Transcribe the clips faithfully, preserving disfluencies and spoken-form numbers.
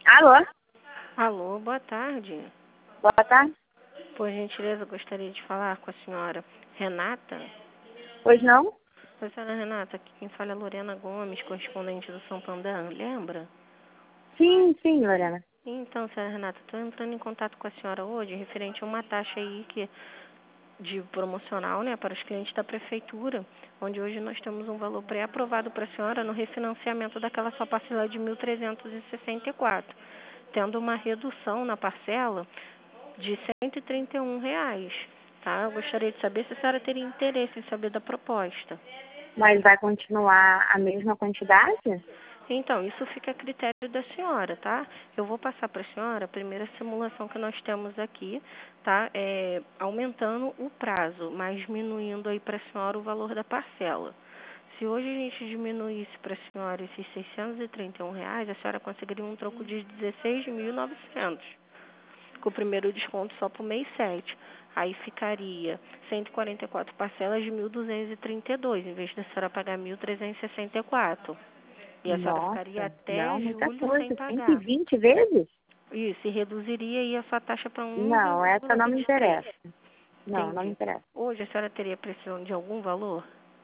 Alô? Alô, boa tarde. Boa tarde. Por gentileza, gostaria de falar com a senhora Renata. Pois não? Oi, senhora Renata, aqui quem fala é Lorena Gomes, correspondente do Santander, lembra? Sim, sim, Lorena. Então, senhora Renata, estou entrando em contato com a senhora hoje, referente a uma taxa aí que, de promocional, né, para os clientes da prefeitura, onde hoje nós temos um valor pré-aprovado para a senhora no refinanciamento daquela sua parcela de mil trezentos e sessenta e quatro, tendo uma redução na parcela de cento e trinta e um reais, tá? Eu gostaria de saber se a senhora teria interesse em saber da proposta. Mas vai continuar a mesma quantidade? Então, isso fica a critério da senhora, tá? Eu vou passar para a senhora a primeira simulação que nós temos aqui, tá? É, aumentando o prazo, mas diminuindo aí para a senhora o valor da parcela. Se hoje a gente diminuísse para a senhora esses seiscentos e trinta e um reais, a senhora conseguiria um troco de dezesseis mil e novecentos. Com o primeiro desconto só para o mês sete. Aí ficaria cento e quarenta e quatro parcelas de mil duzentos e trinta e dois, em vez da senhora pagar mil trezentos e sessenta e quatro. E a senhora ficaria Nossa, até não, muita julho sem coisa. cento e pagar. vinte vezes? Isso, e reduziria aí a sua taxa para Não, essa não me um vírgula vinte e três. interessa. Não, não me Entendi. interessa. Hoje a senhora teria precisão de algum valor?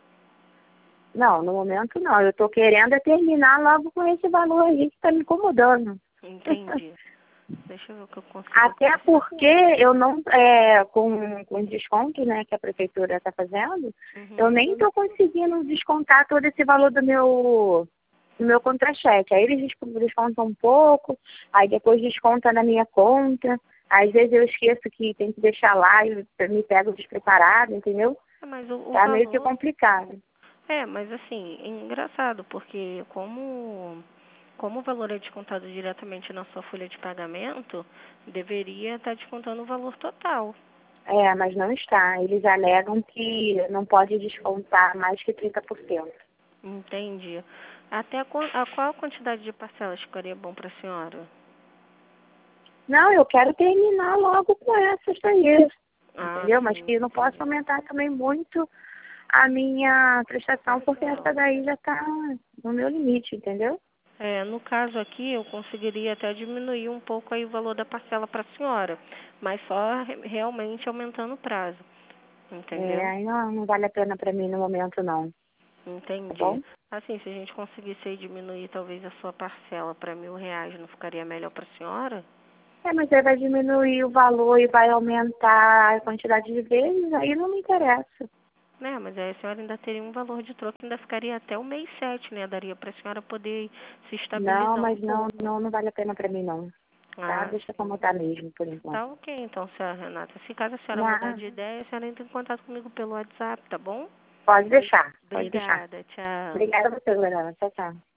Não, no momento não. Eu tô querendo é terminar logo com esse valor aí que tá me incomodando. Entendi. Deixa eu ver o que eu consigo Até passar. porque eu não, é, com, com os descontos, né, que a prefeitura está fazendo, eu Uhum. nem estou conseguindo descontar todo esse valor do meu, do meu contra-cheque. Aí eles des- descontam um pouco, aí depois desconta na minha conta. Às vezes eu esqueço que tem que deixar lá e me pego despreparado, entendeu? É, mas o, o Tá meio que valor... complicado. É, mas assim, é engraçado, porque como, como o valor é descontado diretamente na sua folha de pagamento, deveria estar descontando o valor total. É, mas não está. Eles alegam que não pode descontar mais que trinta por cento. Entendi. Até a, quan- a qual quantidade de parcelas ficaria bom para a senhora? Não, eu quero terminar logo com essas daí, Ah, entendeu? Mas sim, que eu não posso entendi. aumentar também muito a minha prestação, porque essa Parcela. daí já está no meu limite, entendeu? É, no caso aqui, eu conseguiria até diminuir um pouco aí o valor da parcela para a senhora, mas só re- realmente aumentando o prazo, É, entendeu? aí não, não vale a pena para mim no momento não, tá Entendi. bom? Assim, se a gente conseguisse aí diminuir talvez a sua parcela para mil reais, não ficaria melhor para a senhora? É, mas aí vai diminuir o valor e vai aumentar a quantidade de vezes, aí não me interessa. Né, mas aí a senhora ainda teria um valor de troco, ainda ficaria até o mês sete, né? Daria para a senhora poder se Não, estabilizar um mas não, pouco. não, não vale a pena para mim não, tá? Ah, Deixa como sim. tá mesmo, por enquanto. Tá ok, então, senhora Renata. Se caso a senhora mudar Não, de ideia, a senhora entra em contato comigo pelo WhatsApp, tá bom? pode deixar, pode deixar. Obrigada, tchau. Obrigada a você, Lorena. Tchau, tchau.